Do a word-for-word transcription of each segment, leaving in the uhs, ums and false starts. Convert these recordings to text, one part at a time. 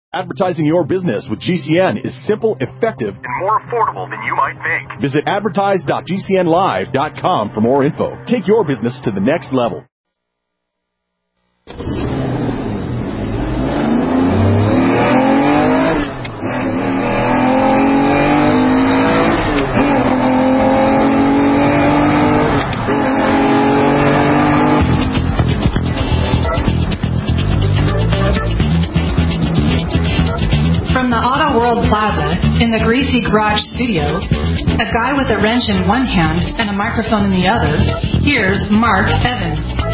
Advertising your business with G C N is simple, effective, and more affordable than you might think. Visit advertise dot g c n live dot com for more info. Take your business to the next level. Plaza, in the Greasy Garage studio, a guy with a wrench in one hand and a microphone in the other, here's Mark Evans.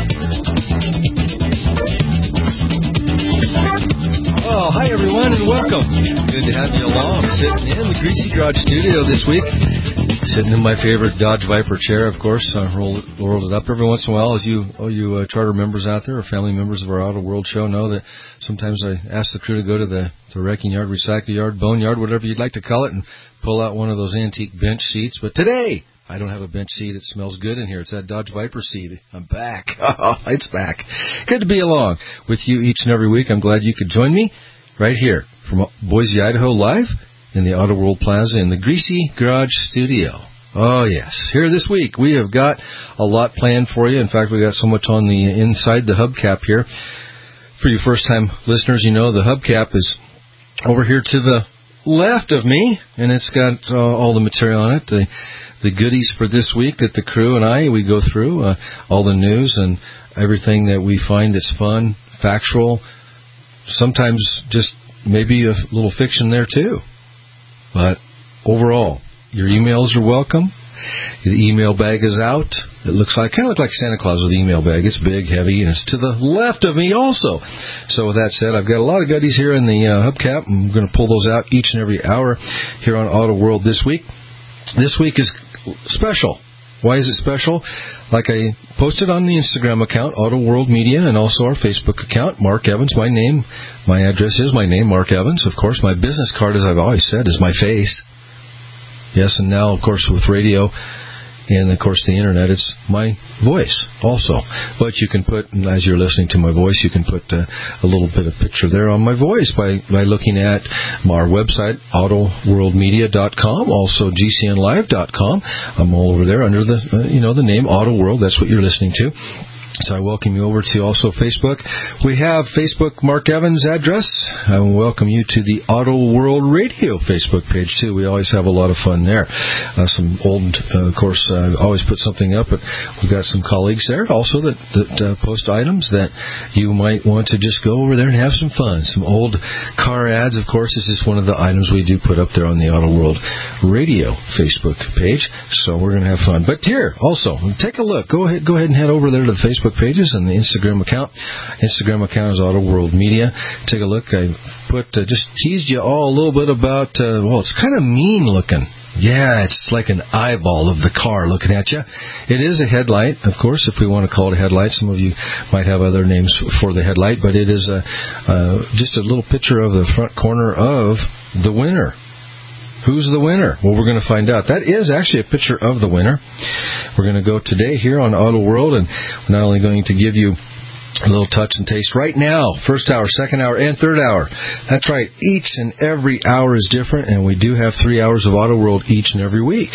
Oh, hi everyone and welcome. Good to have you along. Sitting in the Greasy Garage studio this week. Sitting in my favorite Dodge Viper chair, of course. I rolled it, rolled it up every once in a while. As you, all you uh, charter members out there or family members of our Auto World show know that sometimes I ask the crew to go to the, the wrecking yard, recycle yard, bone yard, whatever you'd like to call it, and pull out one of those antique bench seats. But today, I don't have a bench seat. It smells good in here. It's that Dodge Viper seat. I'm back. Oh, it's back. Good to be along with you each and every week. I'm glad you could join me right here from Boise, Idaho, live in the Auto World Plaza in the Greasy Garage studio. Oh, yes. Here this week, we have got a lot planned for you. In fact, we got so much on the inside the hubcap here. For you first-time listeners, you know the hubcap is over here to the left of me, and it's got uh, all the material on it, the, the goodies for this week that the crew and I, we go through, uh, all the news and everything that we find that's fun, factual, sometimes just maybe a little fiction there too. But overall, your emails are welcome. The email bag is out. It looks like, kind of like Santa Claus with the email bag. It's big, heavy, and it's to the left of me also. So with that said, I've got a lot of goodies here in the uh, hubcap. I'm going to pull those out each and every hour here on Auto World this week. This week is special. Why is it special? Like I posted on the Instagram account, Auto World Media, and also our Facebook account, Mark Evans. My name, my address is my name, Mark Evans. Of course, my business card, as I've always said, is my face. Yes, and now, of course, with radio and, of course, the Internet, it's my voice also. But you can put, as you're listening to my voice, you can put uh, a little bit of picture there on my voice by, by looking at our website, auto world media dot com, also g c n live dot com. I'm all over there under the, uh, you know, the name Auto World. That's what you're listening to. So I welcome you over to also Facebook. We have Facebook Mark Evans address. I welcome you to the Auto World Radio Facebook page, too. We always have a lot of fun there. Uh, some old, uh, of course, I uh, always put something up, but we've got some colleagues there also that, that uh, post items that you might want to just go over there and have some fun. Some old car ads, of course, is just one of the items we do put up there on the Auto World Radio Facebook page. So we're going to have fun. But here, also, take a look. Go ahead, go ahead and head over there to the Facebook pages and the Instagram account. Instagram account is Auto World Media. Take a look. I put uh, just teased you all a little bit about, uh, well, it's kind of mean looking. Yeah, it's like an eyeball of the car looking at you. It is a headlight, of course, if we want to call it a headlight. Some of you might have other names for the headlight, but it is a, uh, just a little picture of the front corner of the winner. Who's the winner? Well, we're going to find out. That is actually a picture of the winner. We're going to go today here on Auto World, and we're not only going to give you a little touch and taste right now, first hour, second hour, and third hour. That's right. Each and every hour is different, and we do have three hours of Auto World each and every week.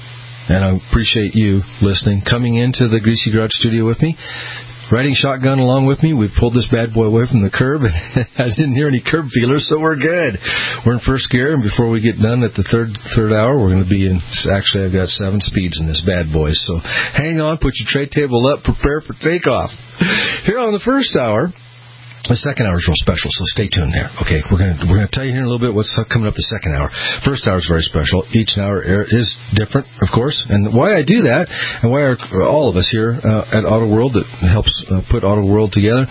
And I appreciate you listening, coming into the Greasy Garage studio with me. Riding shotgun along with me. We've pulled this bad boy away from the curb, and I didn't hear any curb feelers, so we're good. We're in first gear, and before we get done at the third third hour, we're going to be in, actually I've got seven speeds in this bad boy, so hang on, put your tray table up, prepare for takeoff. Here on the first hour, the second hour is real special, so stay tuned there. Okay, we're going to we're going to tell you here in a little bit what's coming up the second hour. First hour is very special. Each hour is different, of course, and why I do that, and why are all of us here uh, at Auto World that helps uh, put Auto World together.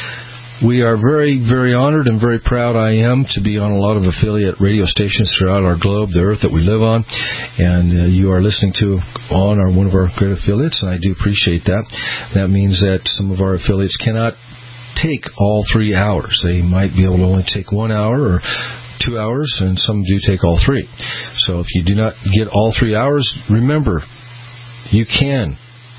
We are very, very honored and very proud I am to be on a lot of affiliate radio stations throughout our globe, the earth that we live on, and uh, you are listening to on our one of our great affiliates, and I do appreciate that. That means that some of our affiliates cannot take all three hours. They might be able to only take one hour or two hours, and some do take all three. So if you do not get all three hours, remember, you can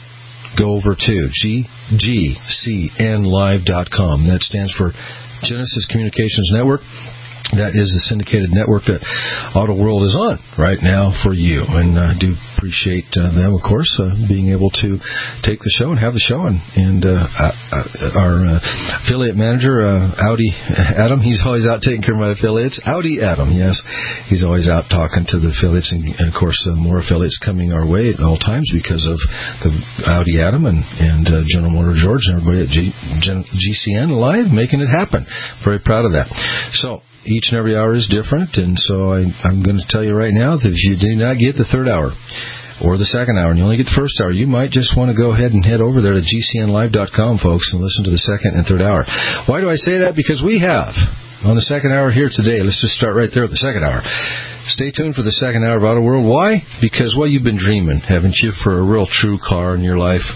go over to G G C N live dot com. That stands for Genesis Communications Network. That is the syndicated network that Auto World is on right now for you. And I uh, do appreciate uh, them, of course, uh, being able to take the show and have the show. And, and uh, uh, our uh, affiliate manager, uh, Audi Adam, he's always out taking care of my affiliates. Audi Adam, yes. He's always out talking to the affiliates. And, and of course, uh, more affiliates coming our way at all times because of the Audi Adam and, and uh, General Motor George and everybody at G, Gen, G C N Live making it happen. Very proud of that. So, each and every hour is different, and so I, I'm going to tell you right now that if you do not get the third hour or the second hour and you only get the first hour, you might just want to go ahead and head over there to G C N live dot com, folks, and listen to the second and third hour. Why do I say that? Because we have, on the second hour here today, let's just start right there at the second hour. Stay tuned for the second hour of Auto World. Why? Because, well, you've been dreaming, haven't you, for a real true car in your life?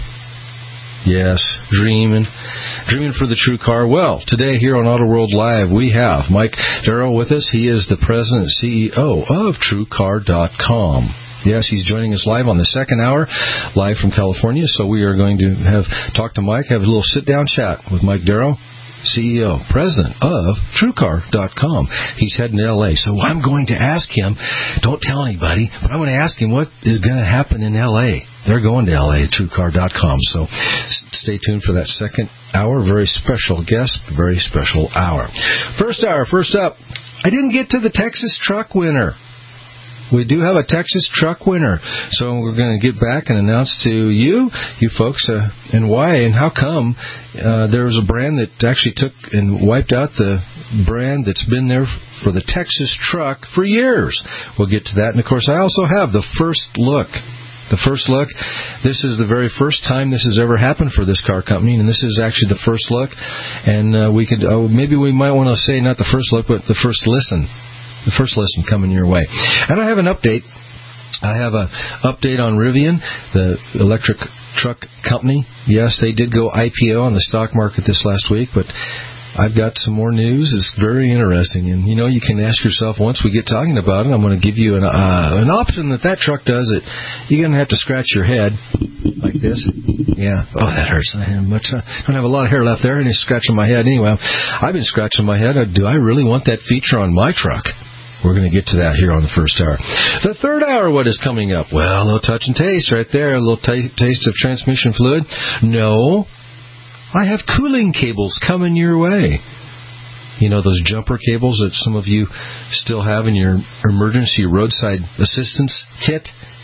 Yes, dreaming. Dreaming for the true car. Well, today here on Auto World Live, we have Mike Darrow with us. He is the president and C E O of True Car dot com. Yes, he's joining us live on the second hour, live from California. So we are going to have talk to Mike, have a little sit-down chat with Mike Darrow, C E O, president of True Car dot com. He's heading to L A. So I'm going to ask him, don't tell anybody, but I'm going to ask him what is going to happen in L A. They're going to L A, True Car dot com. So stay tuned for that second hour. Very special guest, very special hour. First hour, first up, I didn't get to the Texas truck winner. We do have a Texas truck winner. So we're going to get back and announce to you, you folks, uh, and why and how come uh, there was a brand that actually took and wiped out the brand that's been there for the Texas truck for years. We'll get to that. And, of course, I also have the first look. The first look, this is the very first time this has ever happened for this car company, and this is actually the first look. And uh, we could uh, maybe we might want to say not the first look, but the first listen. The first listen coming your way. And I have an update. I have an update on Rivian, the electric truck company. Yes, they did go I P O on the stock market this last week, but I've got some more news. It's very interesting. And, you know, you can ask yourself, once we get talking about it, I'm going to give you an uh, an option that that truck does it. You're going to have to scratch your head like this. Yeah. Oh, that hurts. I have much, uh, don't have a lot of hair left there, and it's scratching my head. Anyway, I've been scratching my head. Do I really want that feature on my truck? We're going to get to that here on the first hour. The third hour, what is coming up? Well, a little touch and taste right there. A little t- taste of transmission fluid. No. I have cooling cables coming your way. You know, those jumper cables that some of you still have in your emergency roadside assistance kit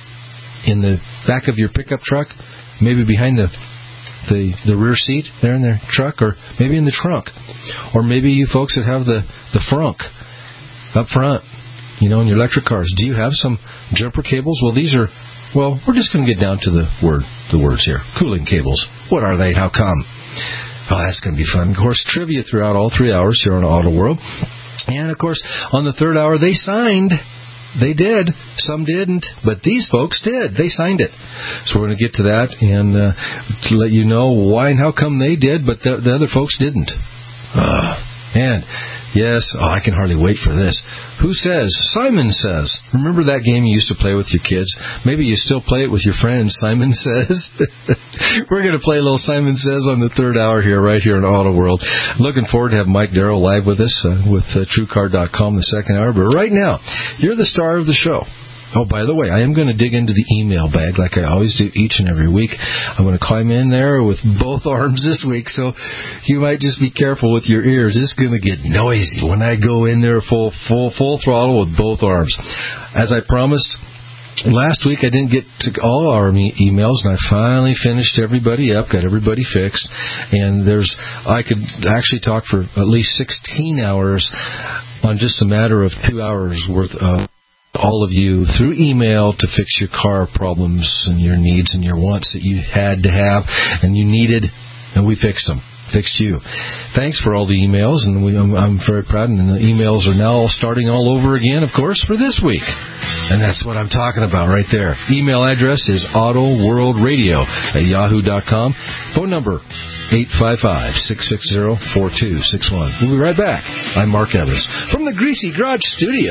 in the back of your pickup truck, maybe behind the the, the rear seat there in their truck, or maybe in the trunk. Or maybe you folks that have the, the frunk up front, you know, in your electric cars. Do you have some jumper cables? Well, these are, well, we're just going to get down to the word, the words here. Cooling cables. What are they? How come? Oh, that's going to be fun. Of course, trivia throughout all three hours here on Auto World. And, of course, on the third hour, they signed. They did. Some didn't, but these folks did. They signed it. So we're going to get to that and uh, to let you know why and how come they did, but the, the other folks didn't. Uh, and... Yes, oh, I can hardly wait for this. Who says? Simon Says. Remember that game you used to play with your kids? Maybe you still play it with your friends. Simon Says. We're going to play a little Simon Says on the third hour here, right here in Auto World. Looking forward to have Mike Darrow live with us uh, with uh, True Car dot com the second hour. But right now, you're the star of the show. Oh, by the way, I am going to dig into the email bag like I always do each and every week. I'm going to climb in there with both arms this week, so you might just be careful with your ears. It's going to get noisy when I go in there full, full, full throttle with both arms. As I promised, last week I didn't get to all our e- emails, and I finally finished everybody up, got everybody fixed, and there's I could actually talk for at least sixteen hours on just a matter of two hours worth of all of you through email to fix your car problems and your needs and your wants that you had to have and you needed, and we fixed them. Fixed you. Thanks for all the emails, and we, I'm, I'm very proud. And the emails are now all starting all over again, of course, for this week. And that's what I'm talking about right there. Email address is autoworldradio at yahoo dot com. Phone number eight five five, six six zero, four two six one. We'll be right back. I'm Mark Evans from the Greasy Garage Studio.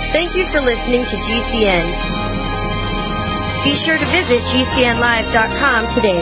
Thank you for listening to G C N. Be sure to visit G C N live dot com today.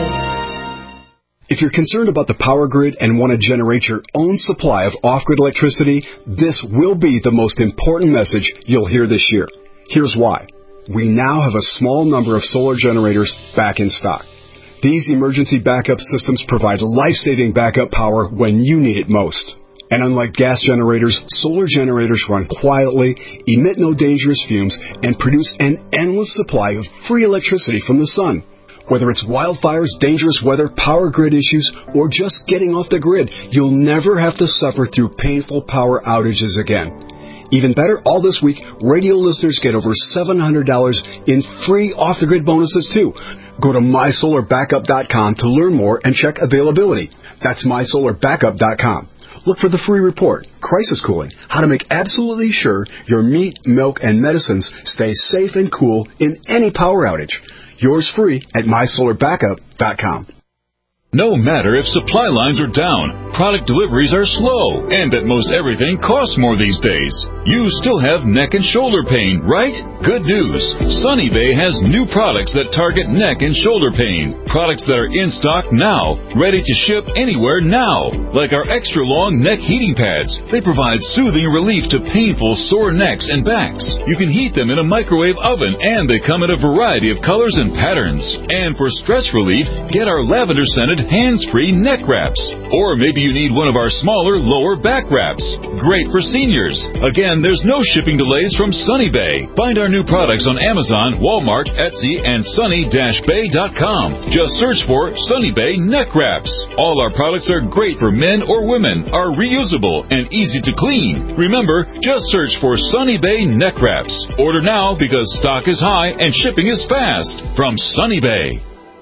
If you're concerned about the power grid and want to generate your own supply of off-grid electricity, this will be the most important message you'll hear this year. Here's why. We now have a small number of solar generators back in stock. These emergency backup systems provide life-saving backup power when you need it most. And unlike gas generators, solar generators run quietly, emit no dangerous fumes, and produce an endless supply of free electricity from the sun. Whether it's wildfires, dangerous weather, power grid issues, or just getting off the grid, you'll never have to suffer through painful power outages again. Even better, all this week, radio listeners get over seven hundred dollars in free off-the-grid bonuses, too. Go to my solar backup dot com to learn more and check availability. That's my solar backup dot com. Look for the free report, Crisis Cooling, how to make absolutely sure your meat, milk, and medicines stay safe and cool in any power outage. Yours free at my solar backup dot com. No matter if supply lines are down, product deliveries are slow, and that most everything costs more these days, you still have neck and shoulder pain, right? Good news. Sunny Bay has new products that target neck and shoulder pain. Products that are in stock now, ready to ship anywhere now. Like our extra long neck heating pads. They provide soothing relief to painful sore necks and backs. You can heat them in a microwave oven, and they come in a variety of colors and patterns. And for stress relief, get our lavender scented hands-free neck wraps. Or maybe you need one of our smaller lower back wraps. Great for seniors. Again, there's no shipping delays from Sunny Bay. Find our new products on Amazon, Walmart, Etsy, and sunny dash bay dot com. Just search for Sunny Bay neck wraps. All our products are great for men or women, are reusable, and easy to clean. Remember, just search for Sunny Bay neck wraps. Order now because stock is high and shipping is fast. From Sunny Bay.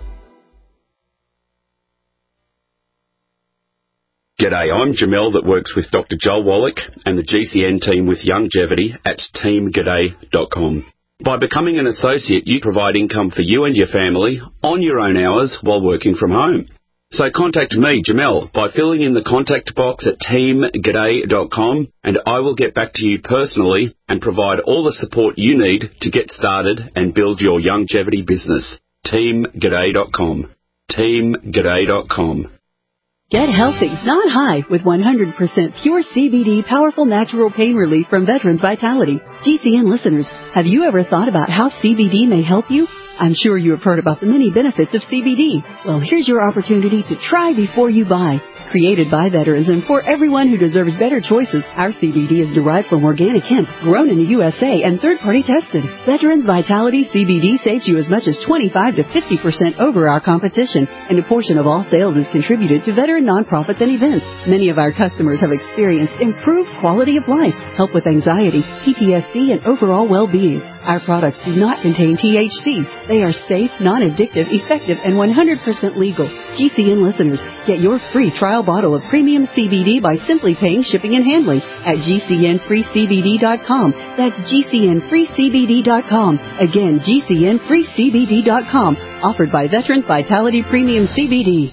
G'day, I'm Jamel that works with Doctor Joel Wallach and the G C N team with Longevity at team g'day dot com. By becoming an associate, you provide income for you and your family on your own hours while working from home. So contact me, Jamel, by filling in the contact box at team g'day dot com, and I will get back to you personally and provide all the support you need to get started and build your longevity business. team g'day dot com. team g'day dot com. Get healthy, not high, with one hundred percent pure C B D powerful natural pain relief from Veterans Vitality. G C N listeners, have you ever thought about how C B D may help you? I'm sure you have heard about the many benefits of C B D. Well, here's your opportunity to try before you buy. Created by veterans and for everyone who deserves better choices, our C B D is derived from organic hemp, grown in the U S A and third-party tested. Veterans Vitality C B D saves you as much as twenty-five to fifty percent over our competition, and a portion of all sales is contributed to veteran nonprofits and events. Many of our customers have experienced improved quality of life, help with anxiety, P T S D, and overall well-being. Our products do not contain T H C. They are safe, non-addictive, effective, and one hundred percent legal. G C N listeners, get your free trial bottle of premium C B D by simply paying shipping and handling at G C N free C B D dot com. That's G C N free C B D dot com. Again, G C N free C B D dot com. Offered by Veterans Vitality Premium C B D.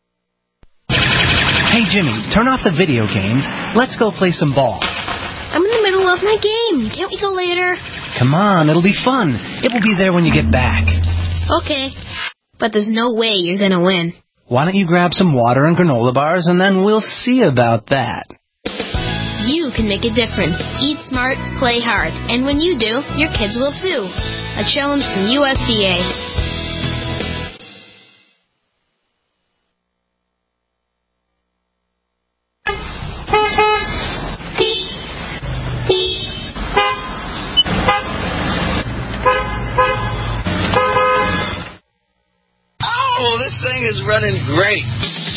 Hey, Jimmy, turn off the video games. Let's go play some ball. I'm in the middle of my game. Can't we go later? Come on, it'll be fun. It will be there when you get back. Okay, but there's no way you're going to win. Why don't you grab some water and granola bars, and then we'll see about that. You can make a difference. Eat smart, play hard. And when you do, your kids will too. A challenge from U S D A. Oh, this thing is running great.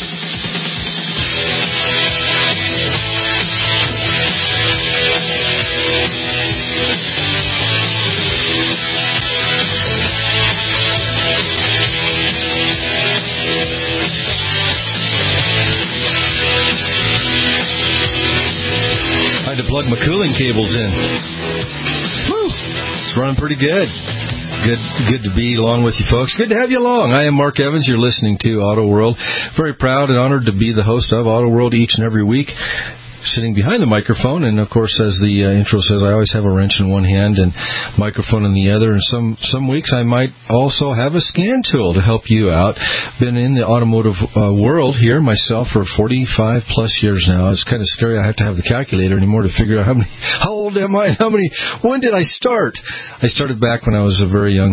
I had to plug my cooling cables in. Woo. It's running pretty good. Good good to be along with you folks. Good to have you along. I am Mark Evans. You're listening to Auto World. Very proud and honored to be the host of Auto World each and every week. sitting behind the microphone, and of course, as the uh, intro says, I always have a wrench in one hand and microphone in the other, and some some weeks I might also have a scan tool to help you out. Been in the automotive uh, world here myself for forty-five plus years now. It's kind of scary. I have to have the calculator anymore to figure out how many, how old am I, and how many, when did I start? I started back when I was a very young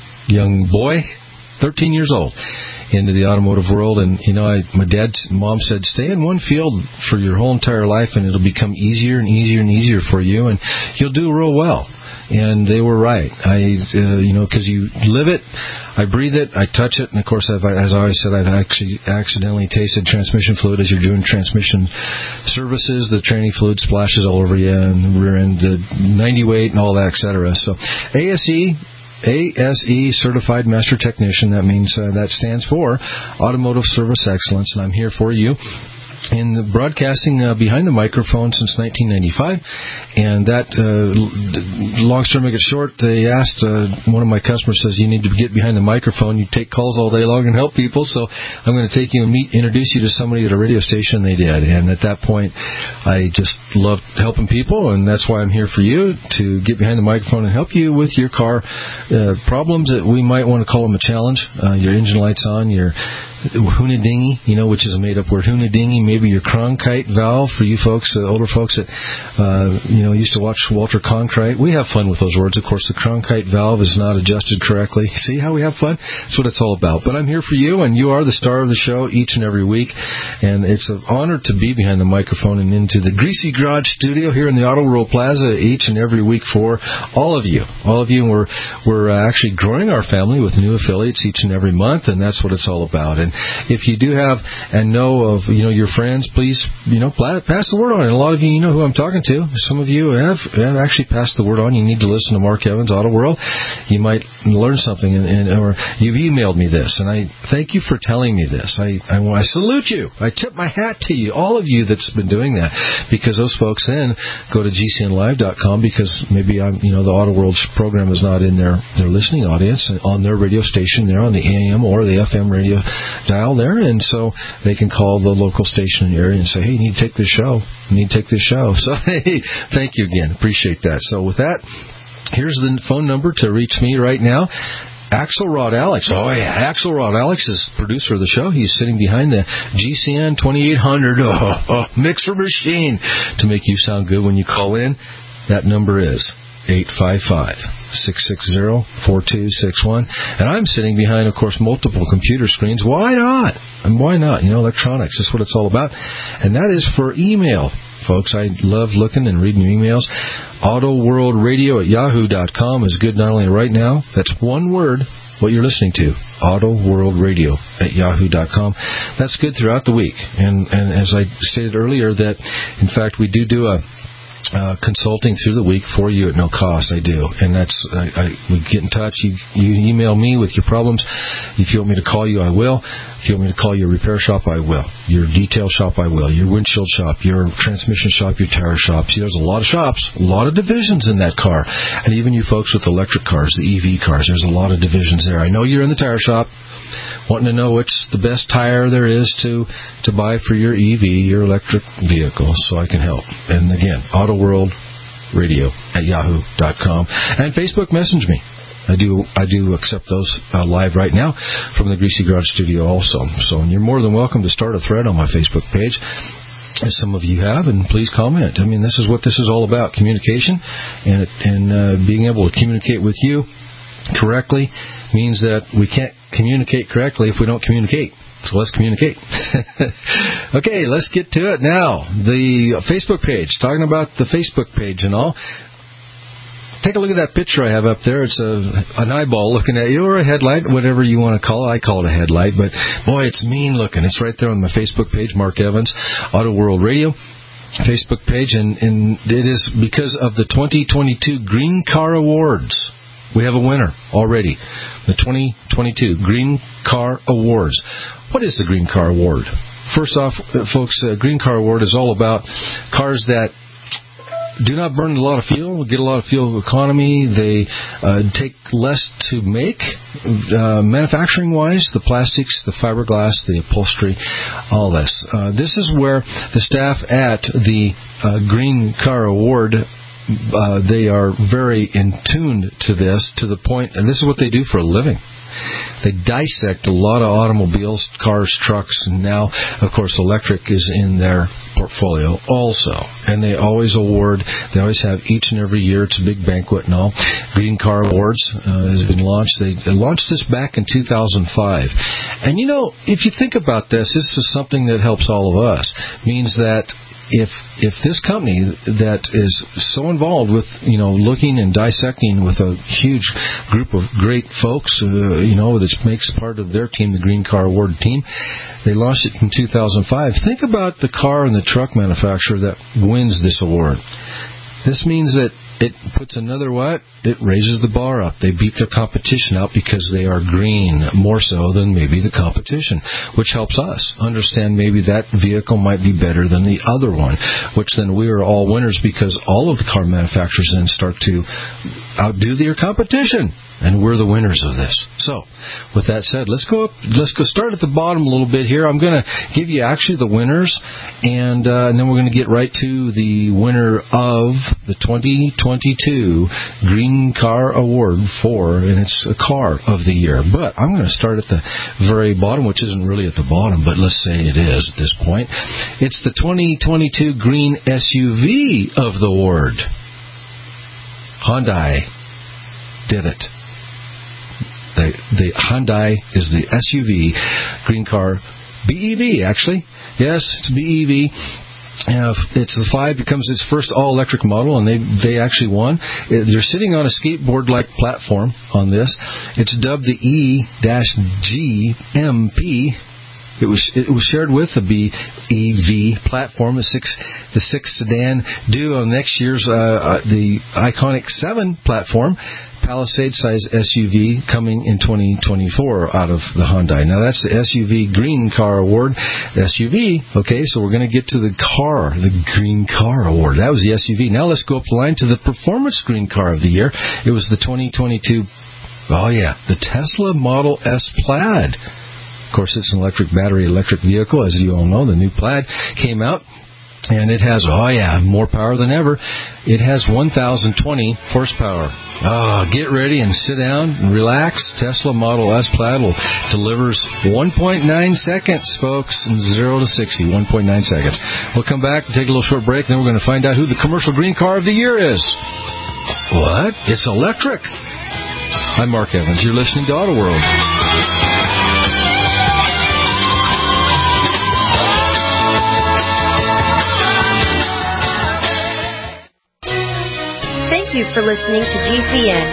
young boy, thirteen years old, into the automotive world. And, you know, I, my dad's mom said, stay in one field for your whole entire life, and it'll become easier and easier and easier for you, and you'll do real well. And they were right. I, uh, you know, because you live it, I breathe it, I touch it, and of course, I've, as I always said, I've actually accidentally tasted transmission fluid as you're doing transmission services. The tranny fluid splashes all over you, and the rear end, the ninety weight, and all that, et cetera. So, A S E. A S E, Certified Master Technician. That means uh, that stands for Automotive Service Excellence, and I'm here for you in the broadcasting uh, behind the microphone since nineteen ninety-five. And that, uh, long story to make it short, they asked, uh, one of my customers says, you need to get behind the microphone. You take calls all day long and help people. So I'm going to take you and meet, introduce you to somebody at a radio station. They did. And at that point, I just loved helping people. And that's why I'm here for you, to get behind the microphone and help you with your car uh, problems that we might want to call them a challenge. Uh, your engine light's on, your Hoonadingy, you know, which is a made-up word. Hoonadingy, maybe your Cronkite valve for you folks, uh, older folks that, uh, you know, used to watch Walter Cronkite. We have fun with those words. Of course, the Cronkite valve is not adjusted correctly. See how we have fun? That's what it's all about. But I'm here for you, and you are the star of the show each and every week. And it's an honor to be behind the microphone and into the Greasy Garage studio here in the Auto World Plaza each and every week for all of you. All of you, and we're, we're uh, actually growing our family with new affiliates each and every month, and that's what it's all about. And if you do have and know of, you know, your friends, please, you know, pass the word on. And a lot of you, you know who I'm talking to. Some of you have, have actually passed the word on. You need to listen to Mark Evans, Auto World. You might learn something, and, and or you've emailed me this, and I thank you for telling me this. I, I, I salute you. I tip my hat to you, all of you that's been doing that, because those folks then go to G C N live dot com, because maybe I'm, you know, the Auto World program is not in their, their listening audience on their radio station there on the A M or the F M radio dial there, and so they can call the local station in the area and say, hey, you need to take this show. You need to take this show. So, hey, thank you again. Appreciate that. So with that, here's the phone number to reach me right now. Axelrod Alex. Oh, yeah. Axelrod Alex is producer of the show. He's sitting behind the G C N twenty-eight hundred oh, oh, mixer machine to make you sound good when you call in. That number is eight five five, six six zero, four two six one. And I'm sitting behind, of course, multiple computer screens. Why not? And why not? You know, electronics is what it's all about. And that is for email, folks. I love looking and reading your emails. AutoWorldRadio at yahoo dot com is good not only right now. That's one word, what you're listening to. AutoWorldRadio at yahoo dot com. That's good throughout the week. And, and as I stated earlier, that, in fact, we do do a Uh, consulting through the week for you at no cost. I do, and that's I, I we get in touch. You you email me with your problems. If you want me to call you, I will. If you want me to call your repair shop, I will. Your detail shop, I will. Your windshield shop, your transmission shop, your tire shop. See, there's a lot of shops, a lot of divisions in that car, and even you folks with electric cars, the E V cars. There's a lot of divisions there. I know you're in the tire shop, wanting to know which the best tire there is to to buy for your E V, your electric vehicle, so I can help. And again, Auto World Radio at yahoo dot com. And Facebook message me. I do I do accept those uh, live right now from the Greasy Garage studio also. So you're more than welcome to start a thread on my Facebook page, as some of you have, and please comment. I mean, this is what this is all about, communication, and, and uh, being able to communicate with you correctly means that we can't communicate correctly if we don't communicate. So let's communicate. Okay, let's get to it now. The Facebook page, talking about the Facebook page and all. Take a look at that picture I have up there. It's a, an eyeball looking at you, or a headlight, whatever you want to call it. I call it a headlight, but boy, it's mean looking. It's right there on my Facebook page, Mark Evans, Auto World Radio Facebook page, and, and it is because of the twenty twenty-two Green Car Awards. We have a winner already. The twenty twenty-two Green Car Awards. What is the Green Car Award? First off, folks, uh, Green Car Award is all about cars that do not burn a lot of fuel, get a lot of fuel economy. They uh, take less to make, uh, manufacturing-wise, the plastics, the fiberglass, the upholstery, all this. Uh, this is where the staff at the uh, Green Car Award, uh, they are very in tune to this, to the point, and this is what they do for a living. They dissect a lot of automobiles, cars, trucks, and now, of course, electric is in their portfolio also. And they always award, they always have each and every year, it's a big banquet and all. Green Car Awards uh, has been launched. They launched this back in two thousand five. And, you know, if you think about this, this is something that helps all of us. It means that If if this company that is so involved with, you know, looking and dissecting with a huge group of great folks, uh, you know, that makes part of their team, the Green Car Award team, they launched it in two thousand five. Think about the car and the truck manufacturer that wins this award. This means that it puts another what? It raises the bar up. They beat their competition out because they are green, more so than maybe the competition, which helps us understand maybe that vehicle might be better than the other one, which then we are all winners because all of the car manufacturers then start to outdo their competition, and we're the winners of this. So, with that said, let's go up, let's go start at the bottom a little bit here. I'm going to give you actually the winners, and, uh, and then we're going to get right to the winner of the twenty twenty-two Green Car Award for, and it's a car of the year. But I'm going to start at the very bottom, which isn't really at the bottom, but let's say it is at this point. It's the twenty twenty-two Green S U V of the award. Hyundai did it. The, the Hyundai is the S U V Green Car, B E V actually. Yes, it's B E V. Uh, it's the five becomes its first all-electric model, and they they actually won. They're sitting on a skateboard-like platform on this. It's dubbed the E G M P. It was it was shared with the B E V platform, the six the six sedan due on next year's uh, uh, the iconic seven platform. Palisade-size S U V coming in twenty twenty-four out of the Hyundai. Now, that's the S U V Green Car Award. S U V, okay, so we're going to get to the car, the Green Car Award. That was the S U V. Now, let's go up the line to the Performance Green Car of the Year. It was the twenty twenty-two, oh, yeah, the Tesla Model S Plaid. Of course, it's an electric battery electric vehicle. As you all know, the new Plaid came out. And it has, oh yeah, more power than ever. It has one thousand twenty horsepower. Oh, get ready and sit down and relax. Tesla Model S Plaid will delivers one point nine seconds, folks, from zero to sixty, one point nine seconds. We'll come back and take a little short break, and then we're going to find out who the Commercial Green Car of the Year is. What? It's electric. I'm Mark Evans. You're listening to Auto World. Thank you for listening to G C N.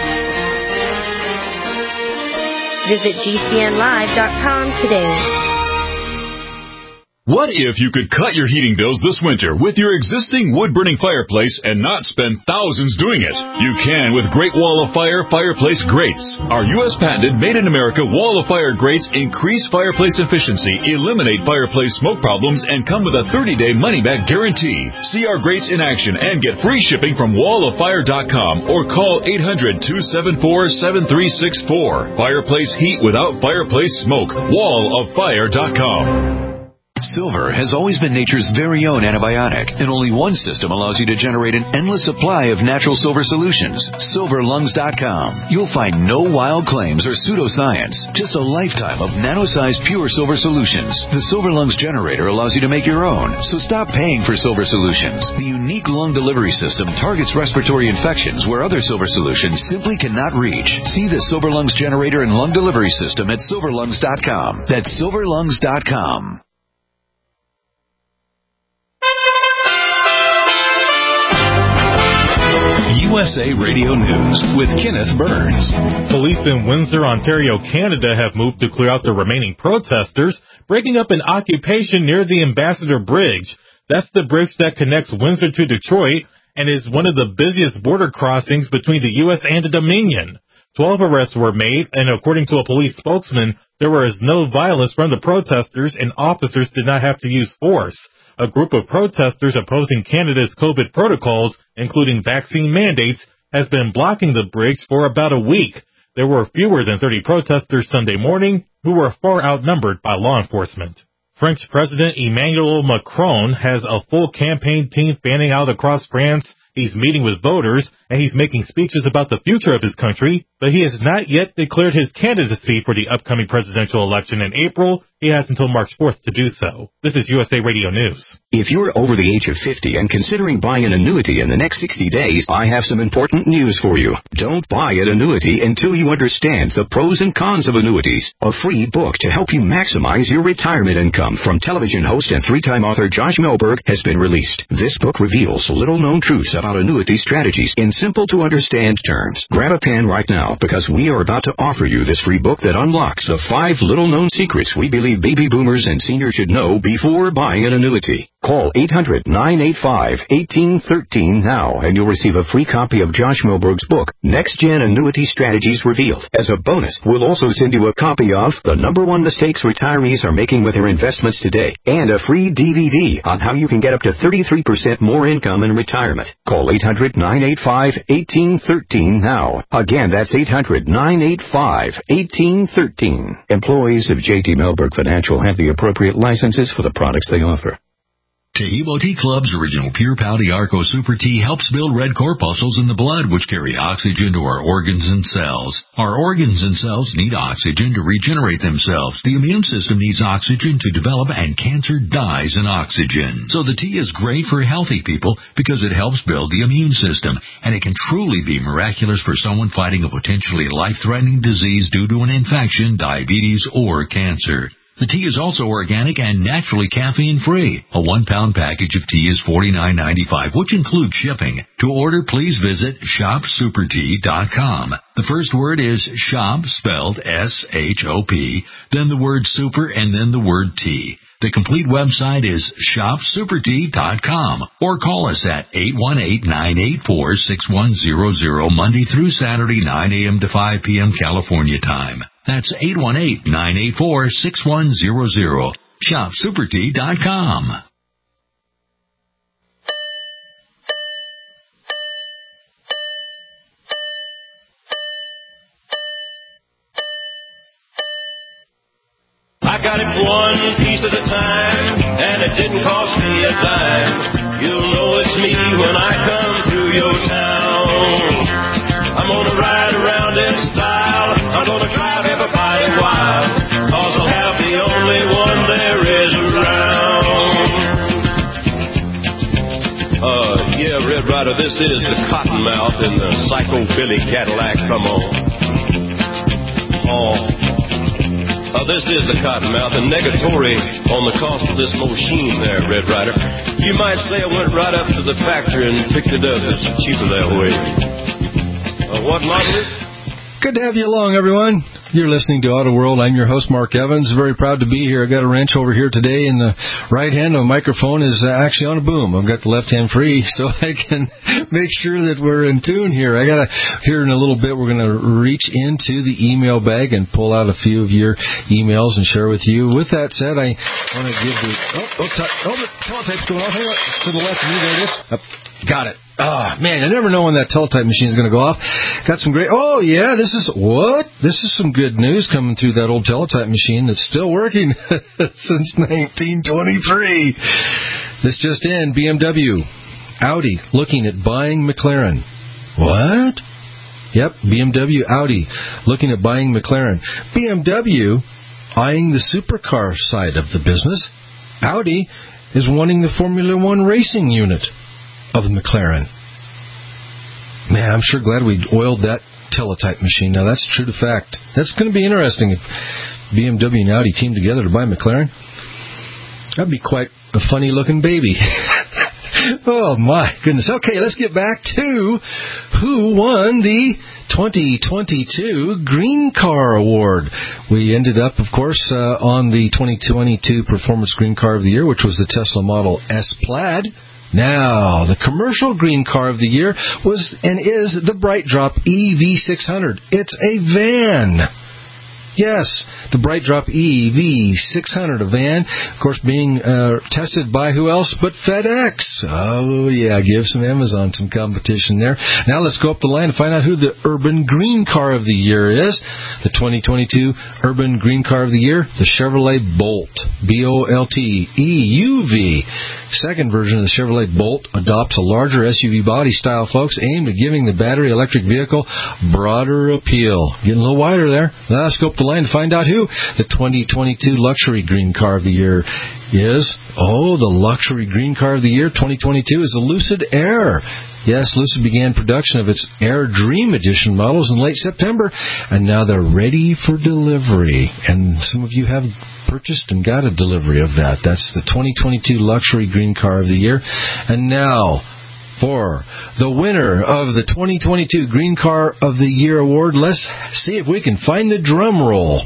Visit G C N live dot com today. What if you could cut your heating bills this winter with your existing wood-burning fireplace and not spend thousands doing it? You can with Great Wall of Fire Fireplace Grates. Our U S patented made-in-America Wall of Fire grates increase fireplace efficiency, eliminate fireplace smoke problems, and come with a thirty-day money-back guarantee. See our grates in action and get free shipping from wall of fire dot com or call eight hundred, two seven four, seven three six four. Fireplace heat without fireplace smoke. wall of fire dot com. Silver has always been nature's very own antibiotic, and only one system allows you to generate an endless supply of natural silver solutions. silver lungs dot com. You'll find no wild claims or pseudoscience, just a lifetime of nano-sized pure silver solutions. The Silver Lungs generator allows you to make your own, so stop paying for silver solutions. The unique lung delivery system targets respiratory infections where other silver solutions simply cannot reach. See the Silver Lungs generator and lung delivery system at silver lungs dot com. That's silver lungs dot com. U S A Radio News with Kenneth Burns. Police in Windsor, Ontario, Canada have moved to clear out the remaining protesters, breaking up an occupation near the Ambassador Bridge. That's the bridge that connects Windsor to Detroit and is one of the busiest border crossings between the U S and the Dominion. Twelve arrests were made, and according to a police spokesman, there was no violence from the protesters and officers did not have to use force. A group of protesters opposing Canada's COVID protocols, including vaccine mandates, has been blocking the bridge for about a week. There were fewer than thirty protesters Sunday morning who were far outnumbered by law enforcement. French President Emmanuel Macron has a full campaign team fanning out across France. He's meeting with voters, and he's making speeches about the future of his country, but he has not yet declared his candidacy for the upcoming presidential election in April. He has until March fourth to do so. This is U S A Radio News. If you're over the age of fifty and considering buying an annuity in the next sixty days, I have some important news for you. Don't buy an annuity until you understand the pros and cons of annuities. A free book to help you maximize your retirement income from television host and three-time author Josh Melberg has been released. This book reveals little-known truths about annuity strategies in simple-to-understand terms. Grab a pen right now because we are about to offer you this free book that unlocks the five little-known secrets we believe baby boomers and seniors should know before buying an annuity. Call eight hundred, nine eight five, one eight one three now and you'll receive a free copy of Josh Melberg's book, Next Gen Annuity Strategies Revealed. As a bonus, we'll also send you a copy of The Number One Mistakes Retirees Are Making with Their Investments Today and a free D V D on how you can get up to thirty-three percent more income in retirement. Call eight hundred, nine eight five, one eight one three now. Again, that's eight hundred, nine eight five, one eight one three. Employees of J T Melberg Financial have the appropriate licenses for the products they offer. Taheebo Tea Club's original Pure Pouty Arco Super Tea helps build red corpuscles in the blood, which carry oxygen to our organs and cells. Our organs and cells need oxygen to regenerate themselves. The immune system needs oxygen to develop, and cancer dies in oxygen. So the tea is great for healthy people because it helps build the immune system, and it can truly be miraculous for someone fighting a potentially life-threatening disease due to an infection, diabetes, or cancer. The tea is also organic and naturally caffeine-free. A one-pound package of tea is forty-nine ninety-five, which includes shipping. To order, please visit shop super tea dot com. The first word is shop, spelled S H O P, then the word super, and then the word tea. The complete website is shop super tea dot com, or call us at eight one eight, nine eight four, six one zero zero Monday through Saturday, nine a.m. to five p.m. California time. That's eight one eight, nine eight four, six one zero zero. shop super tea dot com. I got it one piece at a time, and it didn't cost me a dime. You'll know it's me when I come through your town. I'm gonna ride around in style. I'm gonna drive everybody wild, 'cause I'll have the only one there is around. Uh, yeah, Red Rider, this is the Cottonmouth in the Psycho Billy Cadillac. Come on. Oh. Uh, this is the Cottonmouth, and negatory on the cost of this machine there, Red Rider. You might say I went right up to the factory and picked it up. It's cheaper that way. Uh, what model is it? Good to have you along, everyone. You're listening to Auto World. I'm your host, Mark Evans. Very proud to be here. I've got a wrench over here today, and the right hand of the microphone is actually on a boom. I've got the left hand free, so I can make sure that we're in tune here. I got to, here in a little bit, we're going to reach into the email bag and pull out a few of your emails and share with you. With that said, I want to give the, oh, oh, t- oh the teletype's going off. Hang on. To the left of me, there it is. Oh, got it. Ah, man, I never know when that teletype machine is going to go off. Got some great... Oh, yeah, this is... What? This is some good news coming through that old teletype machine that's still working since nineteen twenty-three. This just in, B M W, Audi, looking at buying McLaren. What? Yep, B M W, Audi, looking at buying McLaren. B M W, eyeing the supercar side of the business. Audi is wanting the Formula One racing unit of the McLaren. Man, I'm sure glad we oiled that teletype machine. Now, that's true to fact. That's going to be interesting if B M W and Audi team together to buy McLaren. That'd be quite a funny-looking baby. Oh, my goodness. Okay, let's get back to who won the twenty twenty-two Green Car Award. We ended up, of course, uh, on the twenty twenty-two Performance Green Car of the Year, which was the Tesla Model S Plaid. Now, the commercial green car of the year was and is the BrightDrop E V six hundred. It's a van. Yes, the Bright Drop E V six hundred, a van, of course, being uh, tested by who else but FedEx. Oh, yeah, give some Amazon some competition there. Now let's go up the line and find out who the Urban Green Car of the Year is. The twenty twenty-two Urban Green Car of the Year, the Chevrolet Bolt, B O L T E U V. Second version of the Chevrolet Bolt adopts a larger S U V body style, folks, aimed at giving the battery electric vehicle broader appeal. Getting a little wider there. Now let's go up the line to find out who the twenty twenty-two Luxury Green Car of the Year is. Oh, the Luxury Green Car of the Year twenty twenty-two is the Lucid Air. Yes, Lucid began production of its Air Dream Edition models in late September, and now they're ready for delivery. And some of you have purchased and got a delivery of that. That's the twenty twenty-two Luxury Green Car of the Year. And now, for the winner of the twenty twenty-two Green Car of the Year award, let's see if we can find the drum roll.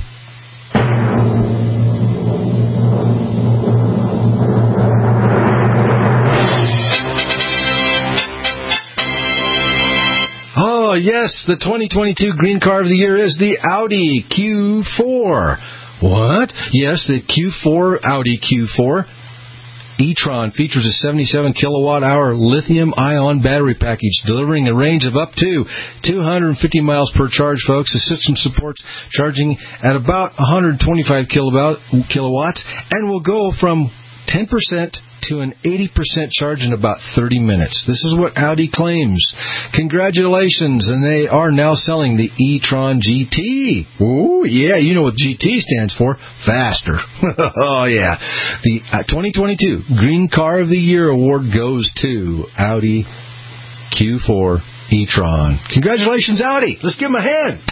Oh, yes, the twenty twenty-two Green Car of the Year is the Audi Q four. What? Yes, the Q four, Audi Q four. e-tron features a seventy-seven kilowatt hour lithium-ion battery package, delivering a range of up to two hundred fifty miles per charge, folks. The system supports charging at about one hundred twenty-five kilowatts and will go from ten percent to an eighty percent charge in about thirty minutes. This is what Audi claims. Congratulations, and they are now selling the e-tron G T. Ooh, yeah, you know what G T stands for. Faster. Oh, yeah. The twenty twenty-two Green Car of the Year award goes to Audi Q four e-tron. Congratulations, Audi. Let's give them a hand.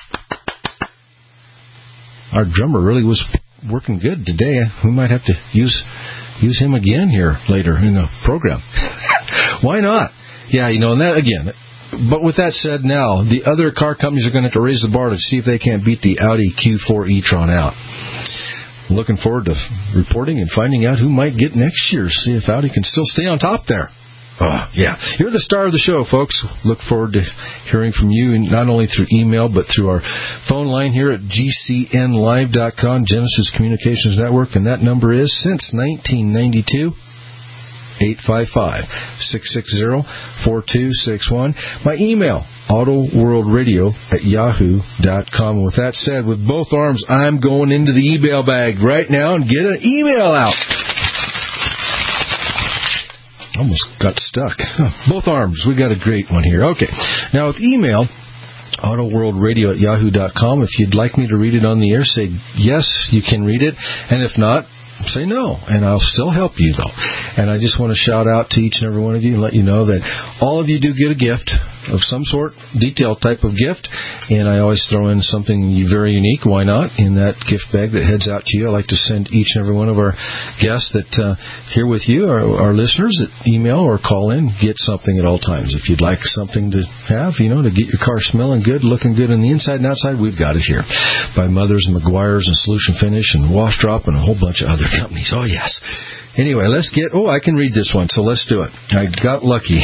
Our drummer really was working good today. We might have to use... Use him again here later in the program. Why not? Yeah, you know, and that again. But with that said, now the other car companies are going to have to raise the bar to see if they can't beat the Audi Q four e-tron out. I'm looking forward to reporting and finding out who might get next year. See if Audi can still stay on top there. Oh, yeah. You're the star of the show, folks. Look forward to hearing from you, not only through email, but through our phone line here at G C N live dot com, Genesis Communications Network, and that number is, since nineteen ninety-two, eight five five, six six zero, four two six one. My email, autoworldradio at yahoo dot com. And with that said, with both arms, I'm going into the email bag right now and get an email out. Almost got stuck. Both arms. We got a great one here. Okay. Now with email, autoworldradio at yahoo dot com. If you'd like me to read it on the air, say yes, you can read it. And if not, say no. And I'll still help you, though. And I just want to shout out to each and every one of you and let you know that all of you do get a gift of some sort, detailed type of gift. And I always throw in something very unique. Why not? In that gift bag that heads out to you, I like to send each and every one of our guests that uh, here with you, our, our listeners, that email or call in, get something at all times. If you'd like something to have, you know, to get your car smelling good, looking good on the inside and outside, we've got it here. By Mothers and McGuire's and Solution Finish and Wash Drop and a whole bunch of other companies. Oh, yes. Anyway, let's get... Oh, I can read this one, so let's do it. I got lucky.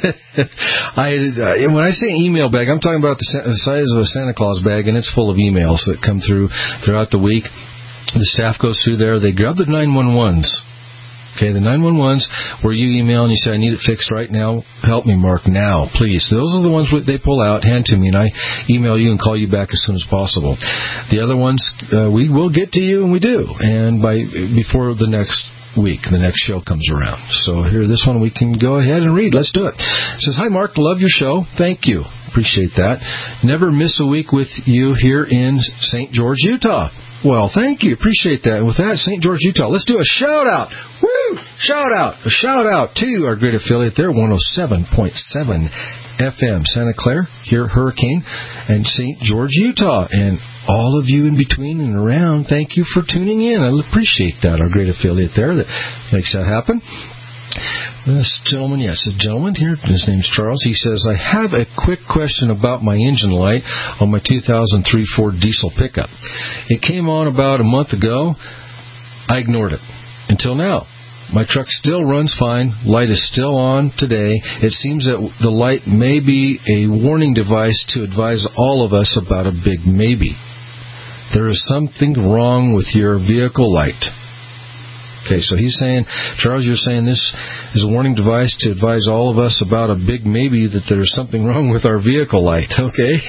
I uh, when I say email bag, I'm talking about the, the size of a Santa Claus bag, and it's full of emails that come through throughout the week. The staff goes through there. They grab the nine one ones. Okay, the nine one ones where you email and you say, I need it fixed right now. Help me, Mark, now, please. Those are the ones they pull out, hand to me, and I email you and call you back as soon as possible. The other ones, uh, we will get to you, and we do. And by before the next week, the next show comes around. So here, this one we can go ahead and read. Let's do it. It says, hi, Mark. Love your show. Thank you. Appreciate that. Never miss a week with you here in Saint George, Utah. Well, thank you. Appreciate that. And with that, Saint George, Utah, let's do a shout-out. Woo! Shout-out. A shout-out to our great affiliate there, one oh seven point seven F M, Santa Clara, here, Hurricane, and Saint George, Utah. And all of you in between and around, thank you for tuning in. I appreciate that, our great affiliate there that makes that happen. This gentleman, yes, a gentleman here, his name's Charles. He says, I have a quick question about my engine light on my two thousand three Ford diesel pickup. It came on about a month ago. I ignored it until now. My truck still runs fine. Light is still on today. It seems that the light may be a warning device to advise all of us about a big maybe. there is something wrong with your vehicle light. Okay, so he's saying, Charles, you're saying this is a warning device to advise all of us about a big maybe that there's something wrong with our vehicle light. Okay.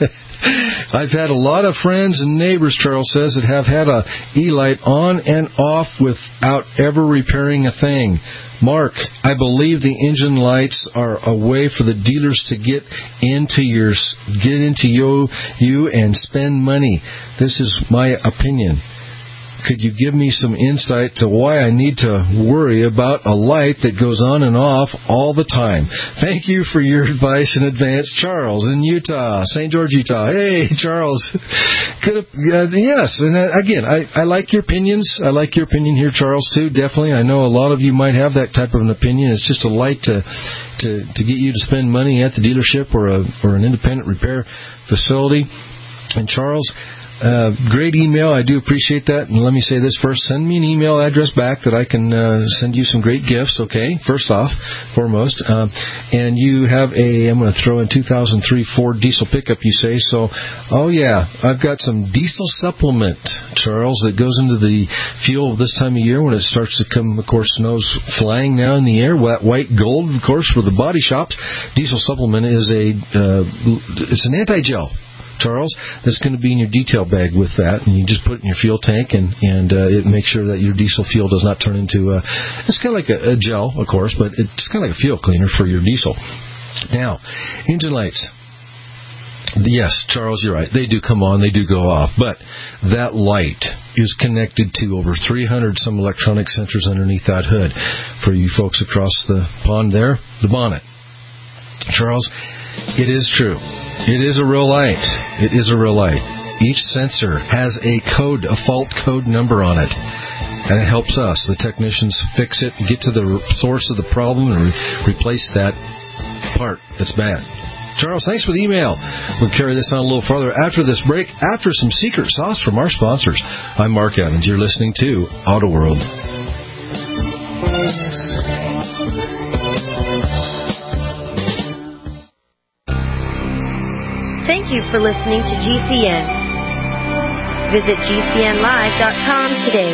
I've had a lot of friends and neighbors, Charles says, that have had a E-light on and off without ever repairing a thing. Mark, I believe the engine lights are a way for the dealers to get into your get into you, you and spend money. This is my opinion. Could you give me some insight to why I need to worry about a light that goes on and off all the time? Thank you for your advice in advance, Charles in Utah, Saint George, Utah. Hey, Charles. Could have, uh, yes, and uh, again, I, I like your opinions. I like your opinion here, Charles, too, definitely. I know a lot of you might have that type of an opinion. It's just a light to to, to get you to spend money at the dealership or, a, or an independent repair facility. And Charles, Uh, great email. I do appreciate that. And let me say this first. Send me an email address back that I can uh, send you some great gifts, okay, first off, foremost. Um, and you have a, I'm going to throw in two thousand three Ford diesel pickup, you say. So, oh, yeah, I've got some diesel supplement, Charles, that goes into the fuel this time of year when it starts to come, of course, snow's flying now in the air, white gold, of course, for the body shops. Diesel supplement is a, uh, it's an anti-gel, Charles, that's going to be in your detail bag with that, and you just put it in your fuel tank, and, and uh, it makes sure that your diesel fuel does not turn into a, it's kind of like a, a gel, of course, but it's kind of like a fuel cleaner for your diesel. Now, engine lights. Yes, Charles, you're right. They do come on, they do go off, but that light is connected to over three hundred some electronic sensors underneath that hood. For you folks across the pond there, the bonnet. Charles, it is true. It is a real light. It is a real light. Each sensor has a code, a fault code number on it. And it helps us, the technicians, fix it and get to the source of the problem and re- replace that part that's bad. Charles, thanks for the email. We'll carry this on a little further after this break, after some secret sauce from our sponsors. I'm Mark Evans. You're listening to Auto World. Thank you for listening to G C N. Visit G C N live dot com today.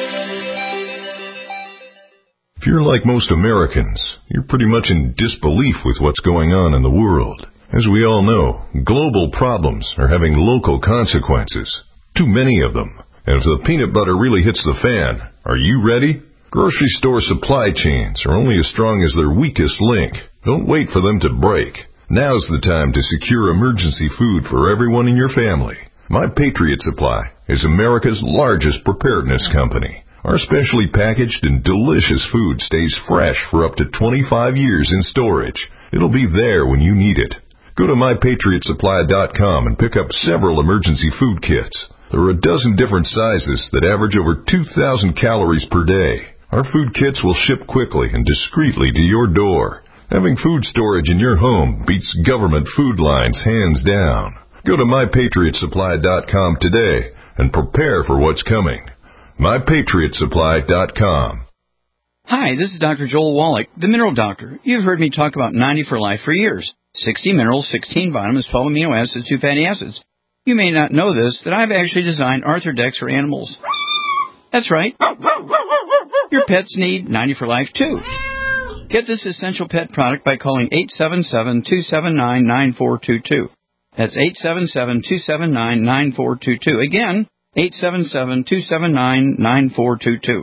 If you're like most Americans, you're pretty much in disbelief with what's going on in the world. As we all know, global problems are having local consequences. Too many of them. And if the peanut butter really hits the fan, are you ready? Grocery store supply chains are only as strong as their weakest link. Don't wait for them to break. Now's the time to secure emergency food for everyone in your family. My Patriot Supply is America's largest preparedness company. Our specially packaged and delicious food stays fresh for up to twenty-five years in storage. It'll be there when you need it. Go to my patriot supply dot com and pick up several emergency food kits. There are a dozen different sizes that average over two thousand calories per day. Our food kits will ship quickly and discreetly to your door. Having food storage in your home beats government food lines hands down. Go to my patriot supply dot com today and prepare for what's coming. my patriot supply dot com. Hi, this is Doctor Joel Wallach, the Mineral Doctor. You've heard me talk about ninety for Life for years. sixty minerals, sixteen vitamins, twelve amino acids, two fatty acids. You may not know this, that I've actually designed Arthrodex for animals. That's right. Your pets need ninety for Life, too. Get this essential pet product by calling eight seven seven, two seven nine, nine four two two. That's eight seven seven, two seven nine, nine four two two. Again, eight seven seven, two seven nine, nine four two two.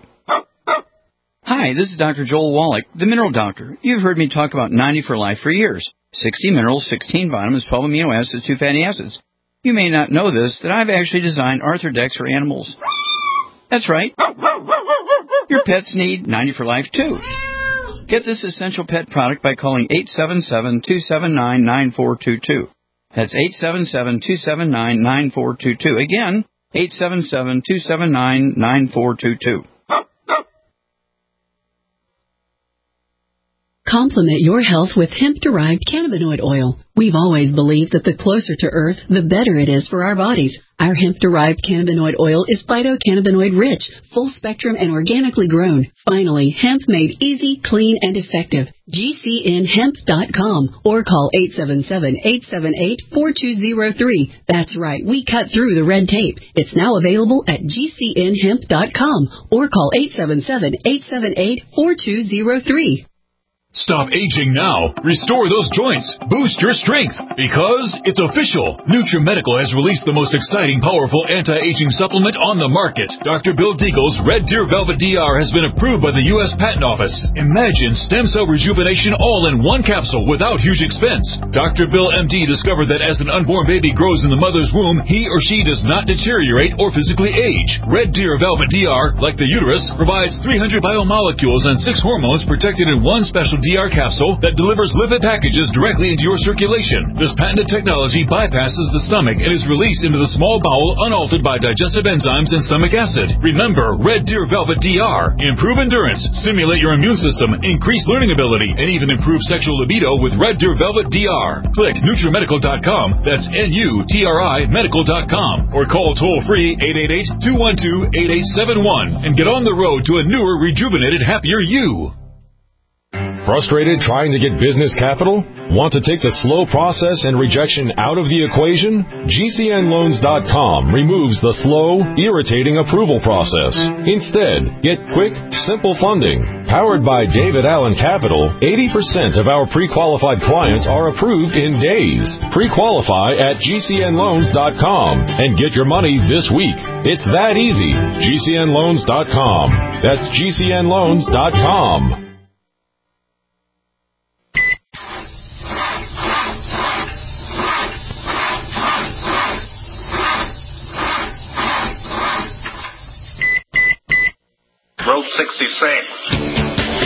Hi, this is Doctor Joel Wallach, the Mineral Doctor. You've heard me talk about ninety for Life for years. sixty minerals, sixteen vitamins, twelve amino acids, two fatty acids. You may not know this, that I've actually designed Arthrodex for animals. That's right. Your pets need ninety for Life, too. Get this essential pet product by calling eight seven seven, two seven nine, nine four two two. That's eight seven seven, two seven nine, nine four two two. Again, eight seven seven, two seven nine, nine four two two. Complement your health with hemp-derived cannabinoid oil. We've always believed that the closer to Earth, the better it is for our bodies. Our hemp-derived cannabinoid oil is phytocannabinoid-rich, full-spectrum, and organically grown. Finally, hemp made easy, clean, and effective. G C N hemp dot com or call eight seven seven, eight seven eight, four two zero three. That's right, we cut through the red tape. It's now available at G C N hemp dot com or call eight seven seven, eight seven eight, four two zero three. Stop aging now. Restore those joints. Boost your strength. Because it's official. NutriMedical has released the most exciting, powerful anti-aging supplement on the market. Doctor Bill Deagle's Red Deer Velvet D R has been approved by the U S Patent Office. Imagine stem cell rejuvenation all in one capsule without huge expense. Doctor Bill M D discovered that as an unborn baby grows in the mother's womb, he or she does not deteriorate or physically age. Red Deer Velvet D R, like the uterus, provides three hundred biomolecules and six hormones protected in one special D R capsule that delivers lipid packages directly into your circulation. This patented technology bypasses the stomach and is released into the small bowel unaltered by digestive enzymes and stomach acid. Remember, Red Deer Velvet D R. Improve endurance, stimulate your immune system, increase learning ability, and even improve sexual libido with Red Deer Velvet D R. Click NutriMedical dot com, that's N U T R I medical dot com, or call toll-free eight eight eight, two one two, eight eight seven one and get on the road to a newer, rejuvenated, happier you. Frustrated trying to get business capital? Want to take the slow process and rejection out of the equation? G C N loans dot com removes the slow, irritating approval process. Instead, get quick, simple funding. Powered by David Allen Capital, eighty percent of our pre-qualified clients are approved in days. Pre-qualify at G C N loans dot com and get your money this week. It's that easy. G C N loans dot com. That's G C N loans dot com. Road sixty-six.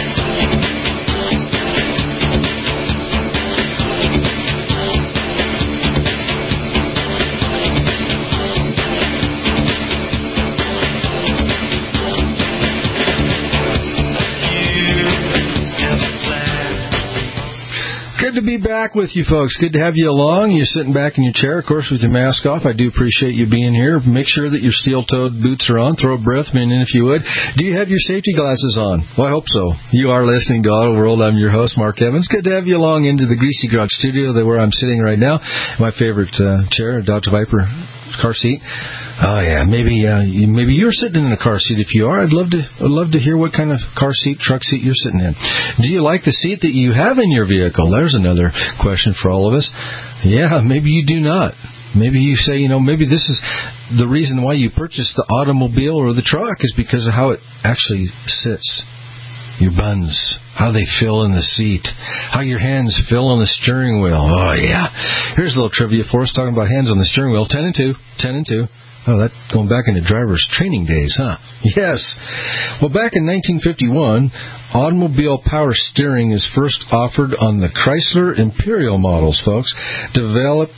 Good to be back with you folks. Good to have you along. You're sitting back in your chair, of course, with your mask off. I do appreciate you being here. Make sure that your steel-toed boots are on. Throw a breath mint in if you would. Do you have your safety glasses on? Well, I hope so. You are listening to Auto World. I'm your host, Mark Evans. Good to have you along into the Greasy Garage studio where I'm sitting right now. My favorite uh, chair, a Dodge Viper car seat. Oh yeah, maybe uh, you, maybe you're sitting in a car seat. If you are, I'd love to I'd love to hear what kind of car seat, truck seat you're sitting in. Do you like the seat that you have in your vehicle? There's another question for all of us. Yeah, maybe you do not. Maybe you say, you know, maybe this is the reason why you purchased the automobile or the truck is because of how it actually sits. Your buns, how they fill in the seat, how your hands fill on the steering wheel. Oh, yeah. Here's a little trivia for us talking about hands on the steering wheel. Ten and two. Ten and two. Oh, that going back into driver's training days, huh? Yes. Well, back in nineteen fifty-one, automobile power steering is first offered on the Chrysler Imperial models, folks, developed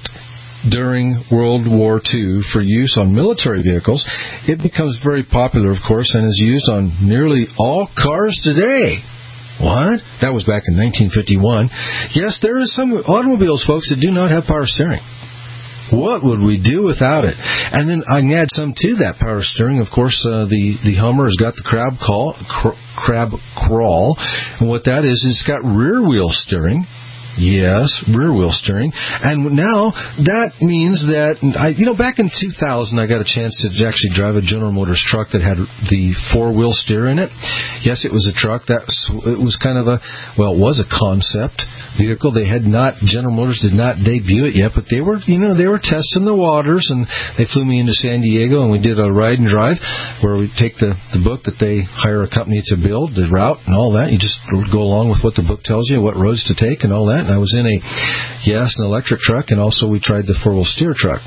during World War Two for use on military vehicles. It becomes very popular, of course, and is used on nearly all cars today. What? That was back in nineteen fifty-one. Yes, there is some automobiles, folks, that do not have power steering. What would we do without it? And then I can add some to that power steering. Of course, uh, the, the Hummer has got the crab call, cr- crab crawl. And what that is, is it's got rear wheel steering. Yes, rear wheel steering. And now that means that, I, you know, back in two thousand, I got a chance to actually drive a General Motors truck that had the four-wheel steer in it. Yes, it was a truck. That was, it was kind of a, well, it was a concept vehicle. They had not, General Motors did not debut it yet, but they were, you know, they were testing the waters, and they flew me into San Diego, and we did a ride and drive where we take the, the book that they hire a company to build, the route and all that. You just go along with what the book tells you, what roads to take and all that. And I was in a, yes, an electric truck, and also we tried the four-wheel steer truck.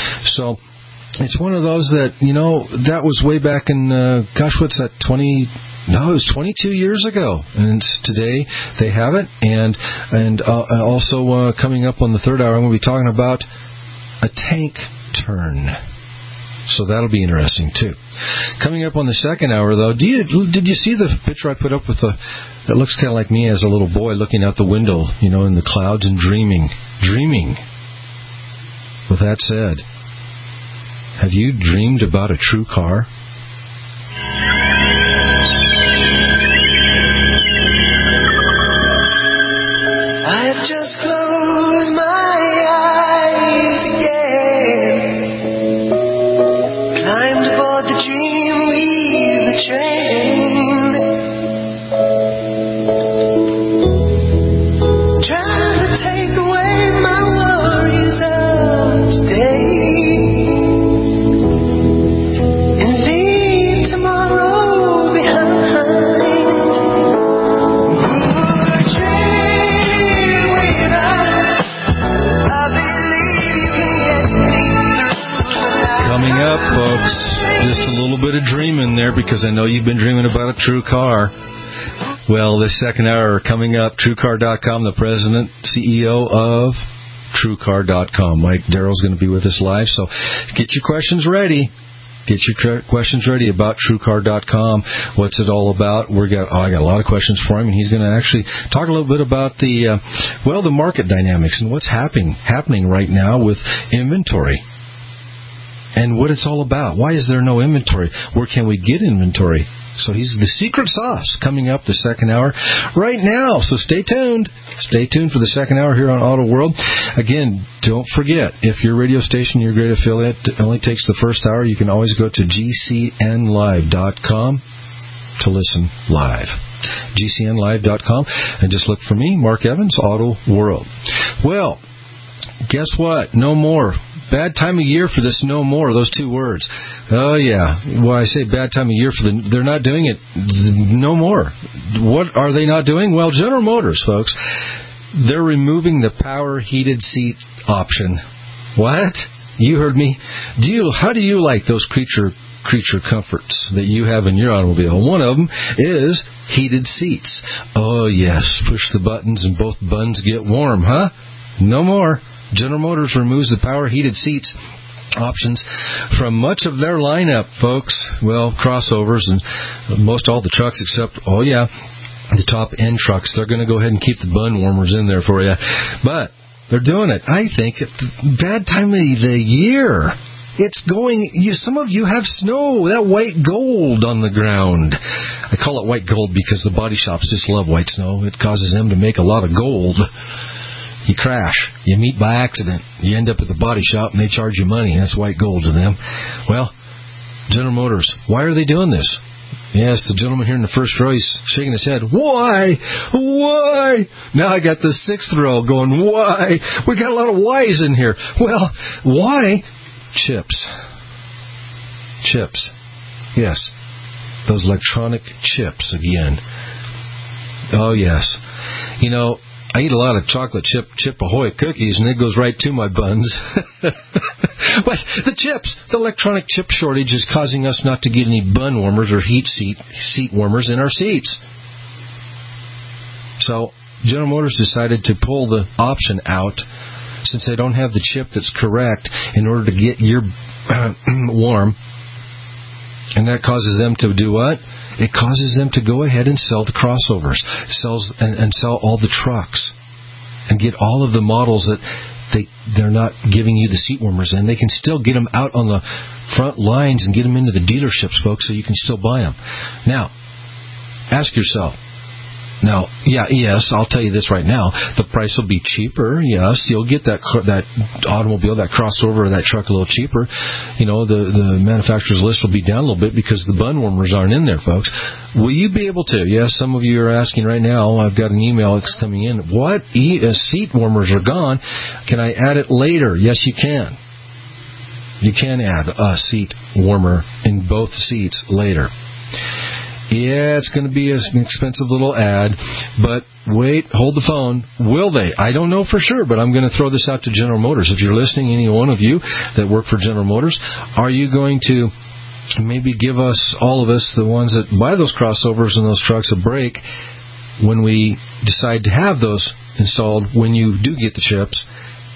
So it's one of those that, you know, that was way back in, uh, gosh, what's that, twenty... No, it was twenty-two years ago, and today they have it. And and uh, also uh, coming up on the third hour, I'm going to be talking about a tank turn. So that'll be interesting, too. Coming up on the second hour, though, do you, did you see the picture I put up with the, that looks kind of like me as a little boy looking out the window, you know, in the clouds and dreaming. Dreaming. With that said, have you dreamed about a true car? I've just closed my eyes again. Climbed aboard the dream, leave the train. Trying to take away my worries of today. And leave tomorrow behind. Coming up, folks, just a little bit of dreaming there because I know you've been dreaming about a true car. Well, this second hour coming up, True Car dot com, the president, C E O of True Car dot com. Mike Darrell's going to be with us live, so get your questions ready. Get your questions ready about True Car dot com. What's it all about? We got oh, I got a lot of questions for him, and he's going to actually talk a little bit about the uh, well, the market dynamics and what's happening happening right now with inventory. And what it's all about. Why is there no inventory? Where can we get inventory? So he's the secret sauce coming up the second hour right now. So stay tuned. Stay tuned for the second hour here on Auto World. Again, don't forget, if your radio station, your great affiliate, only takes the first hour, you can always go to G C N live dot com to listen live. G C N live dot com. And just look for me, Mark Evans, Auto World. Well, guess what? No more. Bad time of year for this no more, those two words. Oh, yeah. Well, I say bad time of year for the... They're not doing it no more. What are they not doing? Well, General Motors, folks, they're removing the power heated seat option. What? You heard me. Do you? How do you like those creature creature comforts that you have in your automobile? One of them is heated seats. Oh, yes. Push the buttons and both buns get warm, huh? No more. General Motors removes the power heated seats options from much of their lineup, folks. Well, crossovers and most all the trucks except, oh yeah, the top end trucks. They're going to go ahead and keep the bun warmers in there for you. But they're doing it, I think, at the bad time of the year. It's going, you, some of you have snow, that white gold on the ground. I call it white gold because the body shops just love white snow. It causes them to make a lot of gold. You crash. You meet by accident. You end up at the body shop and they charge you money. That's white gold to them. Well, General Motors, why are they doing this? Yes, the gentleman here in the first row, he's shaking his head. Why? Why? Now I got the sixth row going, why? We got a lot of whys in here. Well, why? Chips. Chips. Yes. Those electronic chips again. Oh, yes. You know, I eat a lot of chocolate chip chip Ahoy cookies, and it goes right to my buns. But the chips, the electronic chip shortage is causing us not to get any bun warmers or heat seat seat warmers in our seats. So General Motors decided to pull the option out since they don't have the chip that's correct in order to get your warm. And that causes them to do what? It causes them to go ahead and sell the crossovers, sells and, and sell all the trucks, and get all of the models that they they're not giving you the seat warmers in. They can still get them out on the front lines and get them into the dealerships, folks, so you can still buy them. Now, ask yourself. Now, yeah, yes, I'll tell you this right now. The price will be cheaper, yes. You'll get that that automobile, that crossover, or that truck a little cheaper. You know, the, the manufacturer's list will be down a little bit because the bun warmers aren't in there, folks. Will you be able to? Yes, some of you are asking right now. I've got an email that's coming in. What? E- uh, seat warmers are gone. Can I add it later? Yes, you can. You can add a seat warmer in both seats later. Yeah, it's going to be an expensive little ad, but wait, hold the phone. Will they? I don't know for sure, but I'm going to throw this out to General Motors. If you're listening, any one of you that work for General Motors, are you going to maybe give us, all of us, the ones that buy those crossovers and those trucks, a break when we decide to have those installed when you do get the chips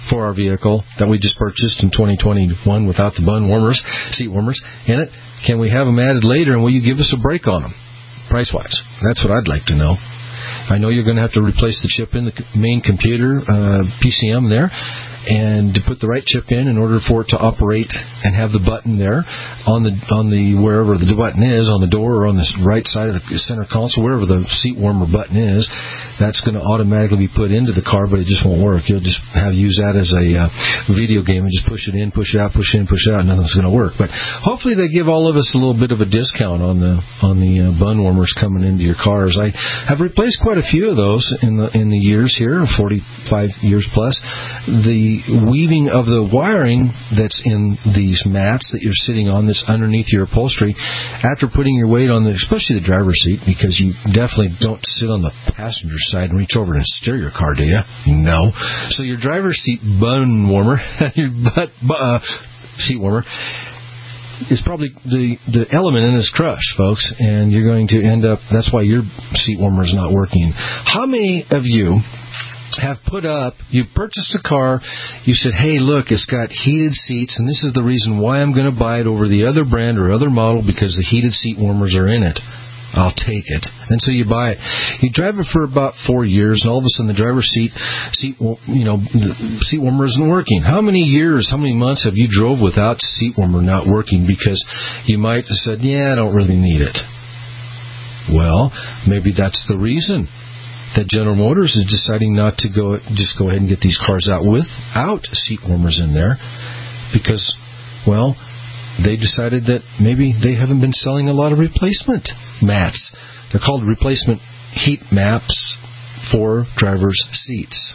for our vehicle that we just purchased in twenty twenty-one without the bun warmers, seat warmers in it? Can we have them added later, and will you give us a break on them, price-wise? That's what I'd like to know. I know you're going to have to replace the chip in the main computer, uh, P C M there, and to put the right chip in in order for it to operate and have the button there on the on the wherever the button is, on the door or on the right side of the center console, wherever the seat warmer button is. That's going to automatically be put into the car, but it just won't work. You'll just have use that as a uh, video game and just push it in, push it out, push it in, push it out, and nothing's going to work. But hopefully they give all of us a little bit of a discount on the on the uh, bun warmers coming into your cars. I have replaced quite a few of those in the in the years here, forty-five years plus. The weaving of the wiring that's in these mats that you're sitting on, that's underneath your upholstery, after putting your weight on the, especially the driver's seat, because you definitely don't sit on the passenger side and reach over and steer your car, do you? No. So your driver's seat bun warmer, your butt uh, seat warmer, is probably the, the element in this crush, folks, and you're going to end up, that's why your seat warmer is not working. How many of you have put up, you purchased a car, you said, hey, look, it's got heated seats, and this is the reason why I'm going to buy it over the other brand or other model, because the heated seat warmers are in it. I'll take it. And so you buy it. You drive it for about four years, and all of a sudden the driver's seat, seat, you know, the seat warmer isn't working. How many years, how many months have you drove without seat warmer not working because you might have said, yeah, I don't really need it? Well, maybe that's the reason that General Motors is deciding not to go, just go ahead and get these cars out without seat warmers in there, because, well, they decided that maybe they haven't been selling a lot of replacement mats. They're called replacement heat maps for drivers' seats.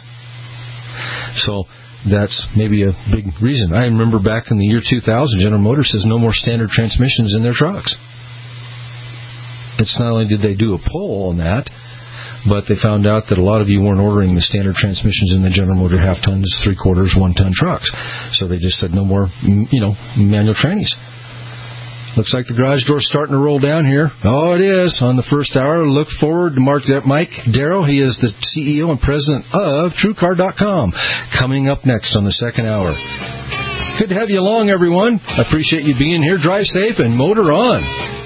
So that's maybe a big reason. I remember back in the year two thousand, General Motors says no more standard transmissions in their trucks. It's not only did they do a poll on that, but they found out that a lot of you weren't ordering the standard transmissions in the General Motors half tons, three quarters, one ton trucks. So they just said no more, you know, manual trannies. Looks like the garage door's starting to roll down here. Oh, it is. On the first hour, look forward to Mark Mike Darrow. He is the C E O and president of True Car dot com. Coming up next on the second hour. Good to have you along, everyone. I appreciate you being here. Drive safe and motor on.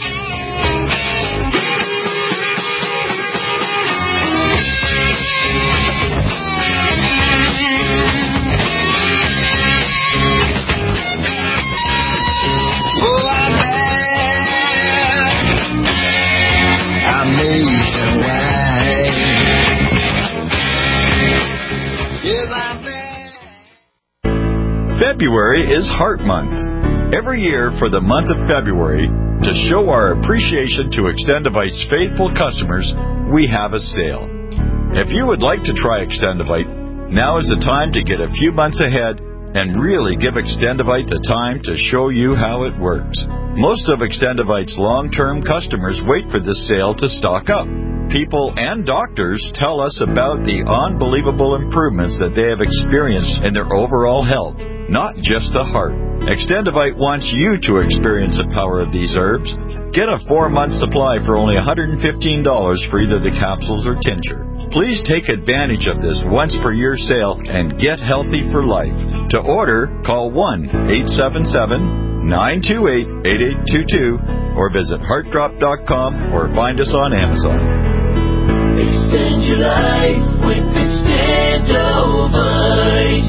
February is Heart Month. Every year for the month of February, to show our appreciation to Extendivite's faithful customers, we have a sale. If you would like to try Extendivite, now is the time to get a few months ahead and really give Extendivite the time to show you how it works. Most of Extendivite's long-term customers wait for this sale to stock up. People and doctors tell us about the unbelievable improvements that they have experienced in their overall health, not just the heart. Extendivite wants you to experience the power of these herbs. Get a four-month supply for only one hundred fifteen dollars for either the capsules or tincture. Please take advantage of this once-per-year sale and get healthy for life. To order, call one eight seven seven, nine two eight, eight eight two two or visit heart drop dot com or find us on Amazon. Extend your life with Extendivite.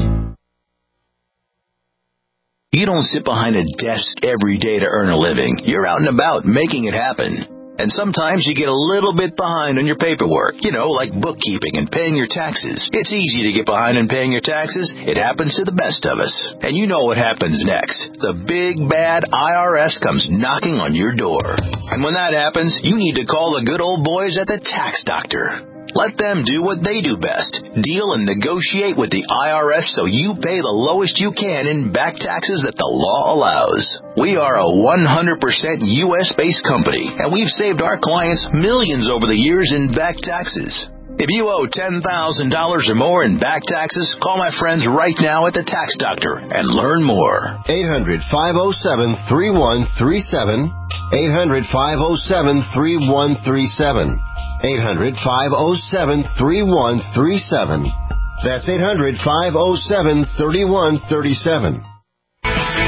You don't sit behind a desk every day to earn a living. You're out and about making it happen. And sometimes you get a little bit behind on your paperwork, you know, like bookkeeping and paying your taxes. It's easy to get behind in paying your taxes. It happens to the best of us. And you know what happens next. The big, bad I R S comes knocking on your door. And when that happens, you need to call the good old boys at the Tax Doctor. Let them do what they do best. Deal and negotiate with the I R S so you pay the lowest you can in back taxes that the law allows. We are a one hundred percent U S-based company, and we've saved our clients millions over the years in back taxes. If you owe ten thousand dollars or more in back taxes, call my friends right now at the Tax Doctor and learn more. eight hundred, five oh seven, three one three seven. eight hundred, five oh seven, three one three seven. eight hundred, five oh seven, three one three seven. That's eight hundred, five oh seven, three one three seven.